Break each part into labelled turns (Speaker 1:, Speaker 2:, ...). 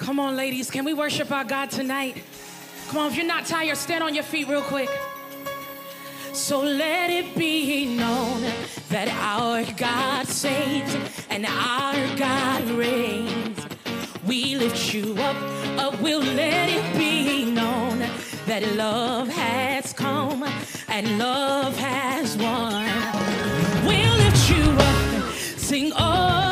Speaker 1: Come on, ladies, can we worship our God tonight? Come on, if you're not tired, stand on your feet real quick. So let it be known that our God saves and our God reigns. We lift you up, we'll let it be known that love has come and love has won. We'll lift you up, sing oh.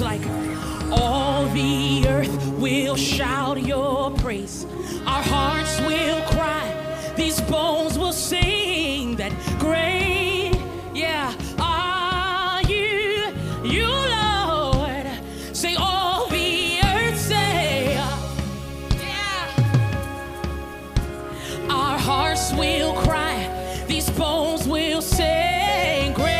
Speaker 1: like all the earth will shout your praise. Our hearts will cry, these bones will sing that great, yeah, are you, you Lord. Say all the earth, say, yeah. Our hearts will cry, these bones will sing great.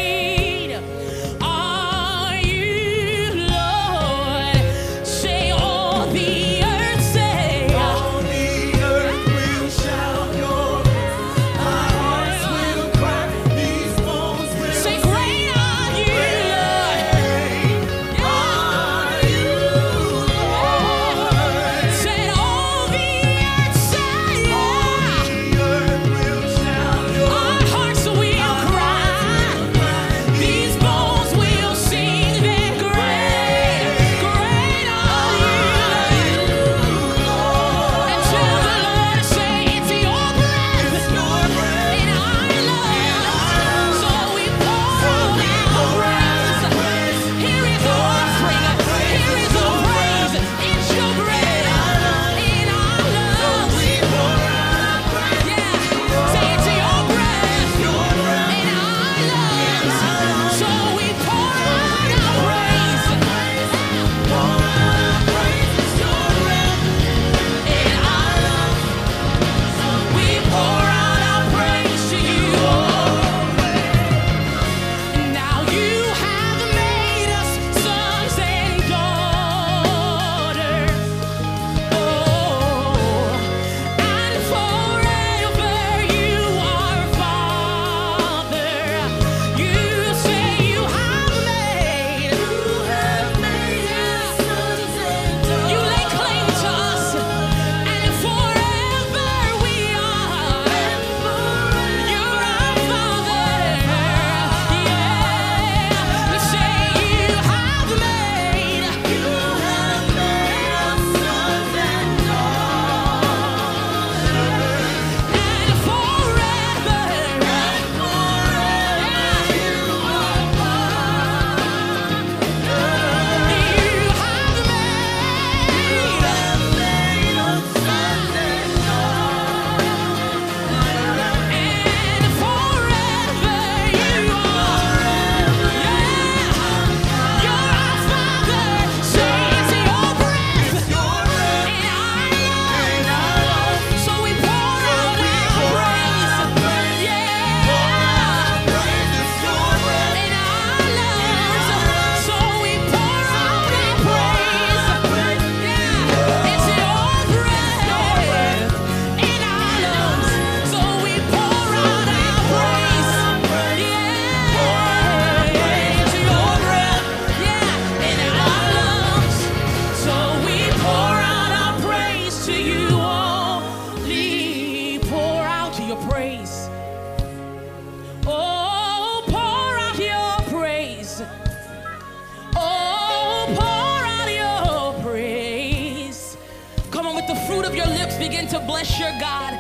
Speaker 1: To bless your God,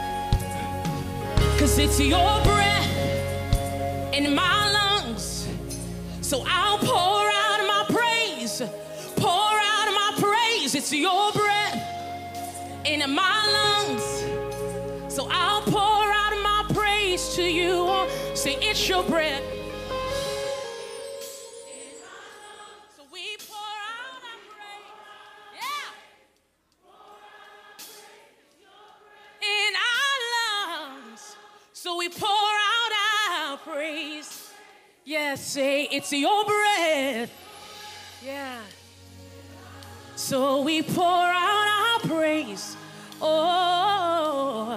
Speaker 1: 'cause it's your breath in my lungs, so I'll pour out my praise, pour out my praise. It's your breath in my lungs, so I'll pour out my praise to you. Say it's your breath. So we pour out our praise. Yes, say it's your breath. Yeah. So we pour out our praise. Oh,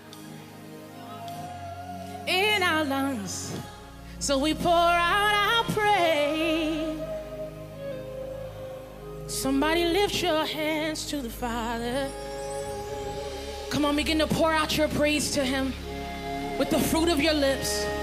Speaker 1: in our lungs. So we pour out our praise. Somebody lift your hands to the Father. Come on, begin to pour out your praise to Him with the fruit of your lips.